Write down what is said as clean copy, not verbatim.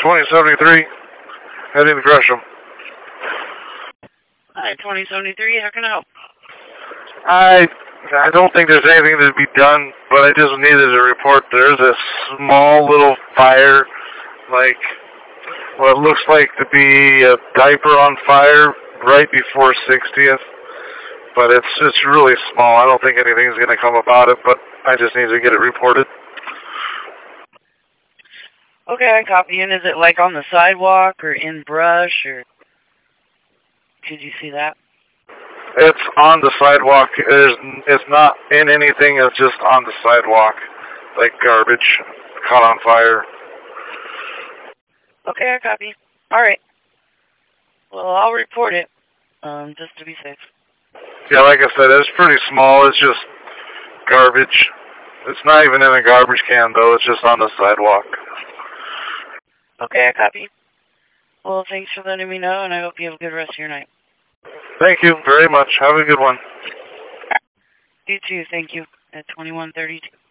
2073, heading to Gresham. Hi, 2073, how can I help? I don't think there's anything to be done, but I just needed to report there's a small little fire, like what looks like to be a diaper on fire right before 60th, but it's really small. I don't think anything's going to come about it, but I just need to get it reported. Okay, I copy. And is it like on the sidewalk or in brush, or could you see that? It's on the sidewalk. It's not in anything. It's just on the sidewalk, like garbage caught on fire. Okay, I copy. All right. Well, I'll report it, just to be safe. Yeah, like I said, it's pretty small. It's just garbage. It's not even in a garbage can, though. It's just on the sidewalk. Okay, I copy. Well, thanks for letting me know, and I hope you have a good rest of your night. Thank you very much. Have a good one. You too, thank you, at 2132.